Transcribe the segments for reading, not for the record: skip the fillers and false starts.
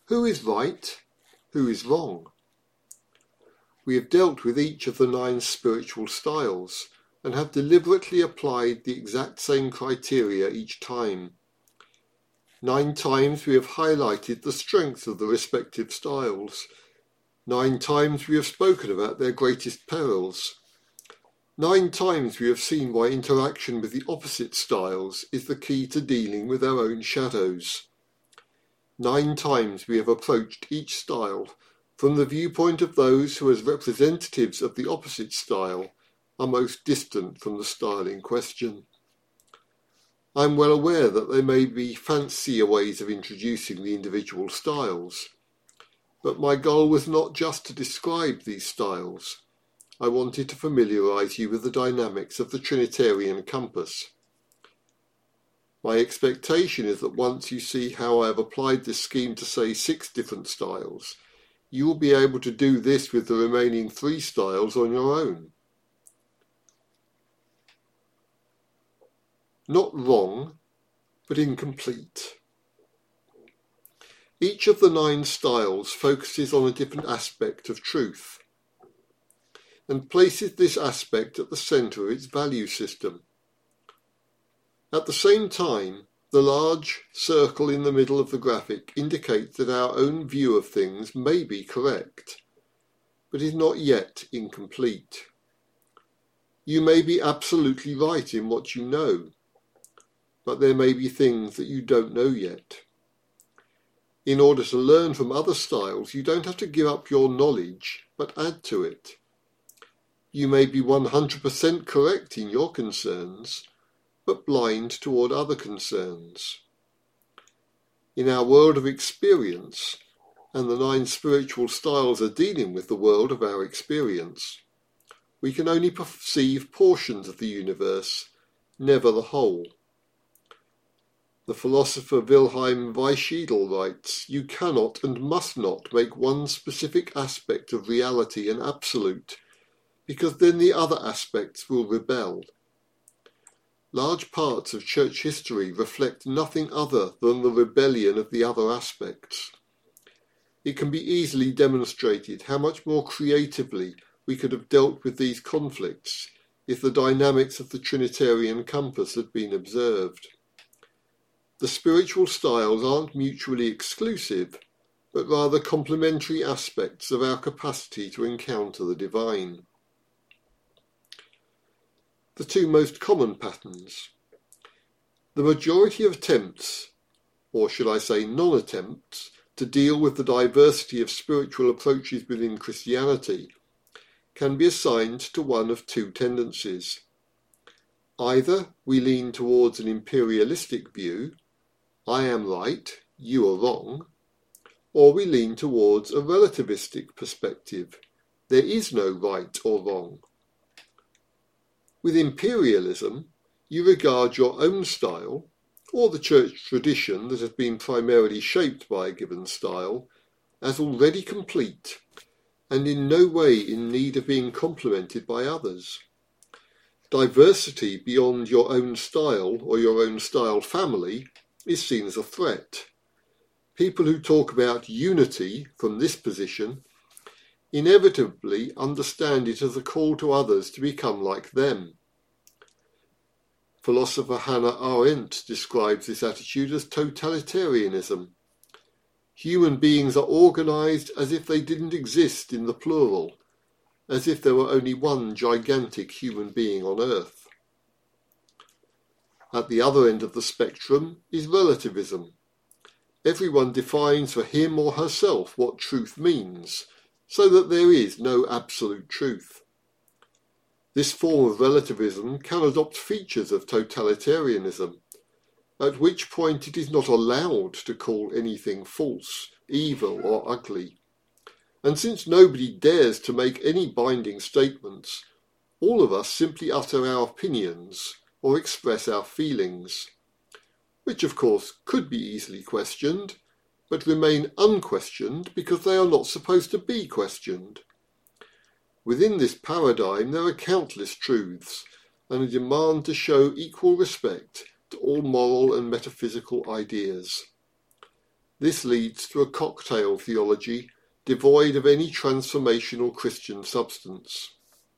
Who is right? Who is wrong? We have dealt with each of the 9 spiritual styles and have deliberately applied the exact same criteria each time. 9 times we have highlighted the strength of the respective styles. 9 times we have spoken about their greatest perils. 9 times we have seen why interaction with the opposite styles is the key to dealing with our own shadows. 9 times we have approached each style from the viewpoint of those who, as representatives of the opposite style, are most distant from the style in question. I am well aware that there may be fancier ways of introducing the individual styles, but my goal was not just to describe these styles. I wanted to familiarise you with the dynamics of the Trinitarian compass. My expectation is that once you see how I have applied this scheme to, say, 6 different styles, you will be able to do this with the remaining 3 styles on your own. Not wrong, but incomplete. Each of the 9 styles focuses on a different aspect of truth and places this aspect at the centre of its value system. At the same time, the large circle in the middle of the graphic indicates that our own view of things may be correct, but is not yet incomplete. You may be absolutely right in what you know, but there may be things that you don't know yet. In order to learn from other styles, you don't have to give up your knowledge, but add to it. You may be 100% correct in your concerns, but blind toward other concerns. In our world of experience, and the 9 spiritual styles are dealing with the world of our experience, we can only perceive portions of the universe, never the whole. The philosopher Wilhelm Weichsel writes, "You cannot and must not make one specific aspect of reality an absolute, because then the other aspects will rebel." Large parts of church history reflect nothing other than the rebellion of the other aspects. It can be easily demonstrated how much more creatively we could have dealt with these conflicts if the dynamics of the Trinitarian compass had been observed. The spiritual styles aren't mutually exclusive, but rather complementary aspects of our capacity to encounter the divine. The 2 most common patterns. The majority of attempts, or should I say non-attempts, to deal with the diversity of spiritual approaches within Christianity can be assigned to one of 2 tendencies. Either we lean towards an imperialistic view, I am right, you are wrong, or we lean towards a relativistic perspective, there is no right or wrong. With imperialism, you regard your own style, or the church tradition that has been primarily shaped by a given style, as already complete, and in no way in need of being complemented by others. Diversity beyond your own style or your own style family is seen as a threat. People who talk about unity from this position inevitably understand it as a call to others to become like them. Philosopher Hannah Arendt describes this attitude as totalitarianism. Human beings are organised as if they didn't exist in the plural, as if there were only one gigantic human being on Earth. At the other end of the spectrum is relativism. Everyone defines for him or herself what truth means, so that there is no absolute truth. This form of relativism can adopt features of totalitarianism, at which point it is not allowed to call anything false, evil, or ugly. And since nobody dares to make any binding statements, all of us simply utter our opinions or express our feelings, which of course could be easily questioned, but remain unquestioned because they are not supposed to be questioned. Within this paradigm there are countless truths, and a demand to show equal respect to all moral and metaphysical ideas. This leads to a cocktail theology devoid of any transformational Christian substance.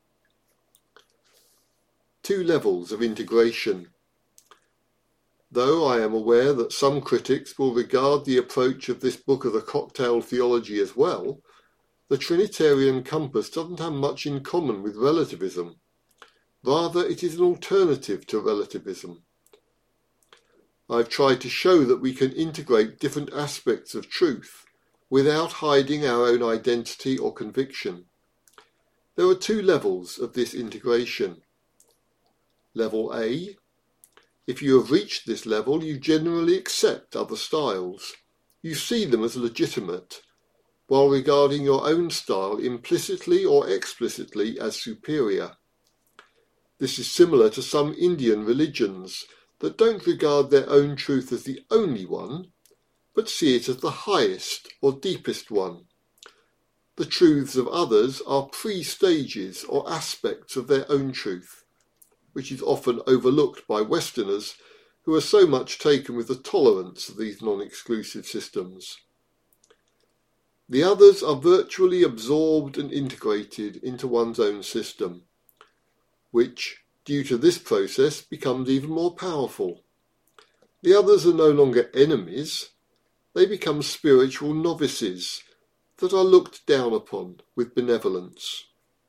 2 levels of integration. Though I am aware that some critics will regard the approach of this book of the cocktail theology as well, the Trinitarian compass doesn't have much in common with relativism. Rather, it is an alternative to relativism. I've tried to show that we can integrate different aspects of truth without hiding our own identity or conviction. There are 2 levels of this integration. Level A. If you have reached this level, you generally accept other styles. You see them as legitimate, while regarding your own style implicitly or explicitly as superior. This is similar to some Indian religions that don't regard their own truth as the only one, but see it as the highest or deepest one. The truths of others are pre-stages or aspects of their own truth, which is often overlooked by Westerners who are so much taken with the tolerance of these non-exclusive systems. The others are virtually absorbed and integrated into one's own system, which, due to this process, becomes even more powerful. The others are no longer enemies, they become spiritual novices that are looked down upon with benevolence.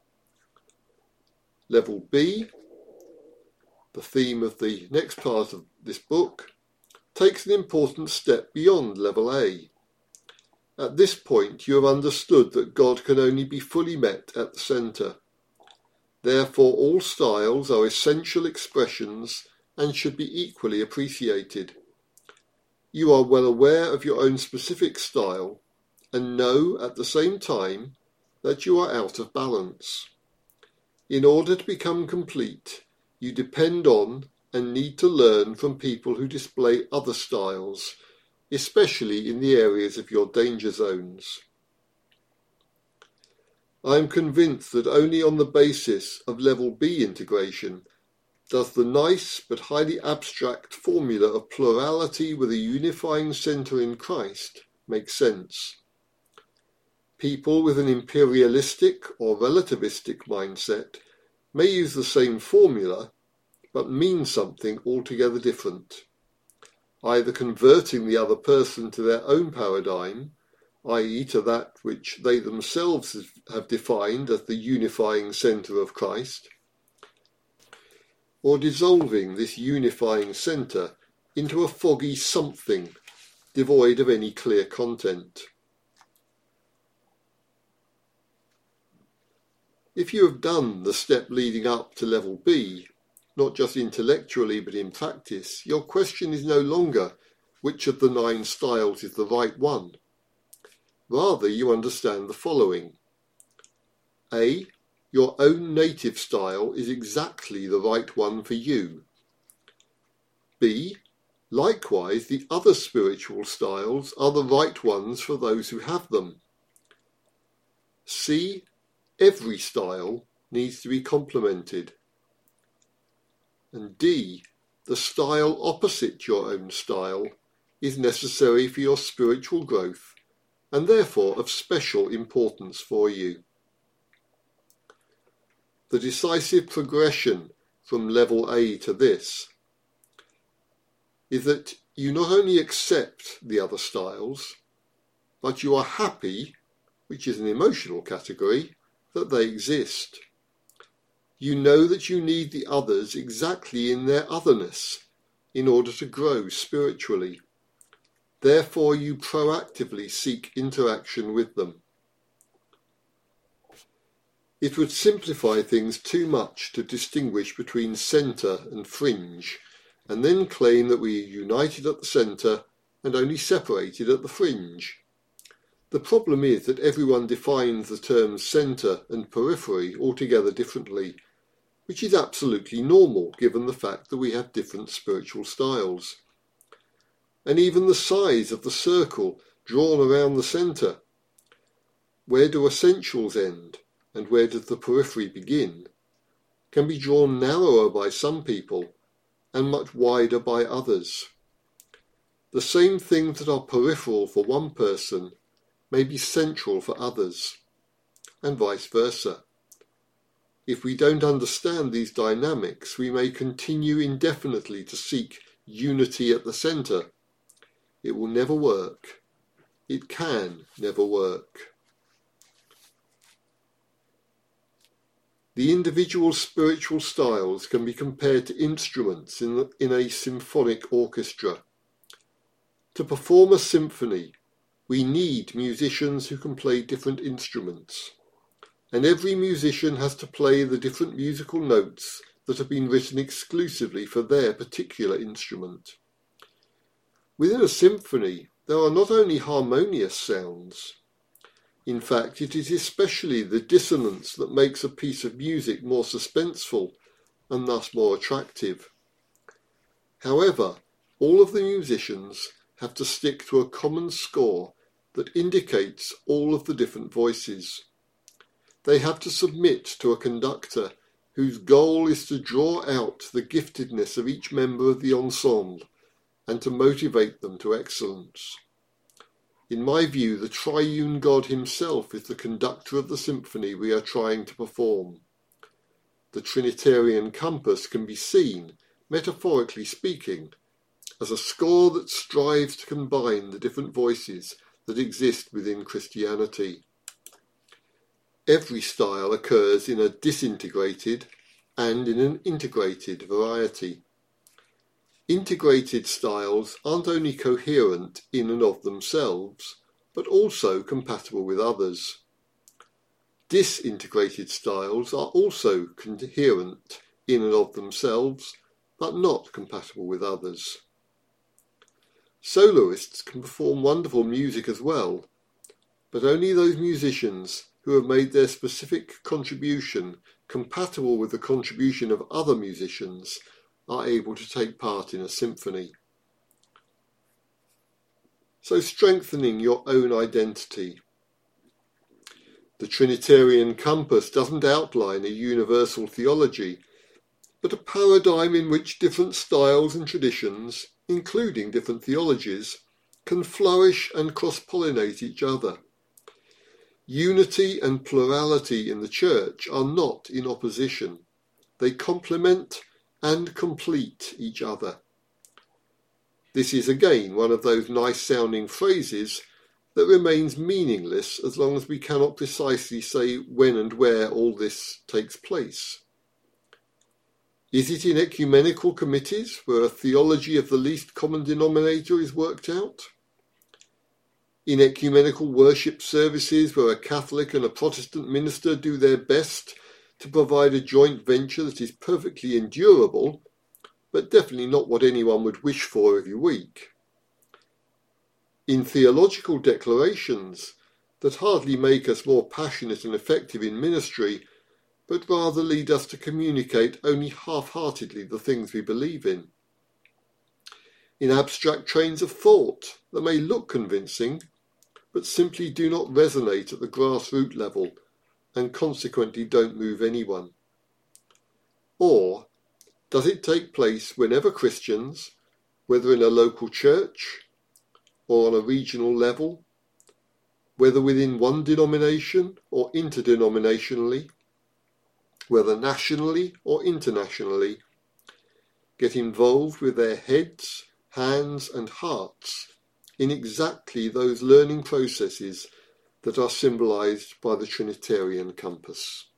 Level B, the theme of the next part of this book, takes an important step beyond level A. At this point you have understood that God can only be fully met at the centre. Therefore all styles are essential expressions and should be equally appreciated. You are well aware of your own specific style and know at the same time that you are out of balance. In order to become complete, you depend on and need to learn from people who display other styles, especially in the areas of your danger zones. I am convinced that only on the basis of level B integration does the nice but highly abstract formula of plurality with a unifying centre in Christ make sense. People with an imperialistic or relativistic mindset may use the same formula but mean something altogether different, either converting the other person to their own paradigm, i.e. to that which they themselves have defined as the unifying centre of Christ, or dissolving this unifying centre into a foggy something devoid of any clear content. If you have done the step leading up to level B, not just intellectually but in practice, your question is no longer which of the 9 styles is the right one. Rather, you understand the following. A. Your own native style is exactly the right one for you. B. Likewise, the other spiritual styles are the right ones for those who have them. C. Every style needs to be complemented. And D. The style opposite your own style is necessary for your spiritual growth and therefore of special importance for you. The decisive progression from level A to this is that you not only accept the other styles, but you are happy, which is an emotional category, that they exist. You know that you need the others exactly in their otherness in order to grow spiritually. Therefore, you proactively seek interaction with them. It would simplify things too much to distinguish between centre and fringe, and then claim that we are united at the centre and only separated at the fringe. The problem is that everyone defines the terms centre and periphery altogether differently, which is absolutely normal given the fact that we have different spiritual styles. And even the size of the circle drawn around the centre. Where do essentials end and where does the periphery begin? Can be drawn narrower by some people and much wider by others. the same things that are peripheral for one person may be central for others, and vice versa. If we don't understand these dynamics, we may continue indefinitely to seek unity at the centre. It will never work. It can never work. The individual spiritual styles can be compared to instruments in a symphonic orchestra. To perform a symphony, we need musicians who can play different instruments, and every musician has to play the different musical notes that have been written exclusively for their particular instrument. Within a symphony, there are not only harmonious sounds. In fact, it is especially the dissonance that makes a piece of music more suspenseful and thus more attractive. However, all of the musicians have to stick to a common score that indicates all of the different voices. They have to submit to a conductor whose goal is to draw out the giftedness of each member of the ensemble and to motivate them to excellence. In my view, the triune God himself is the conductor of the symphony we are trying to perform. The Trinitarian compass can be seen, metaphorically speaking, as a score that strives to combine the different voices that exist within Christianity. Every style occurs in a disintegrated and in an integrated variety. Integrated styles aren't only coherent in and of themselves, but also compatible with others. Disintegrated styles are also coherent in and of themselves, but not compatible with others. Soloists can perform wonderful music as well, but only those musicians who have made their specific contribution compatible with the contribution of other musicians are able to take part in a symphony. So strengthening your own identity. The Trinitarian compass doesn't outline a universal theology, but a paradigm in which different styles and traditions, including different theologies, can flourish and cross-pollinate each other. Unity and plurality in the Church are not in opposition. They complement and complete each other. This is again one of those nice-sounding phrases that remains meaningless as long as we cannot precisely say when and where all this takes place. Is it in ecumenical committees where a theology of the least common denominator is worked out? In ecumenical worship services where a Catholic and a Protestant minister do their best to provide a joint venture that is perfectly endurable, but definitely not what anyone would wish for every week. In theological declarations that hardly make us more passionate and effective in ministry, but rather lead us to communicate only half-heartedly the things we believe in. In abstract trains of thought that may look convincing, but simply do not resonate at the grassroots level and consequently don't move anyone? Or does it take place whenever Christians, whether in a local church or on a regional level, whether within one denomination or interdenominationally, whether nationally or internationally, get involved with their heads, hands and hearts in exactly those learning processes that are symbolized by the Trinitarian compass?